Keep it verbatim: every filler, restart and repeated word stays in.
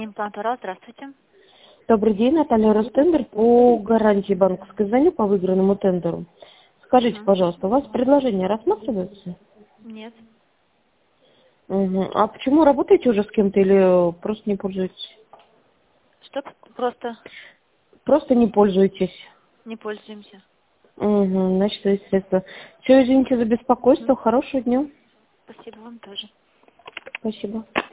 Имплантора, здравствуйте. Добрый день, Наталья Ростендер по гарантии банковской. Звоню по выигранному тендеру. Скажите, Мгм. пожалуйста, у вас предложения рассматриваются? Нет. Угу. А почему работаете уже с кем-то или просто не пользуетесь? Что просто Просто не пользуетесь. не пользуемся. Угу. Значит, есть средства. Все, извините за Мгм. беспокойство. Хорошего дня. Спасибо вам тоже. Спасибо.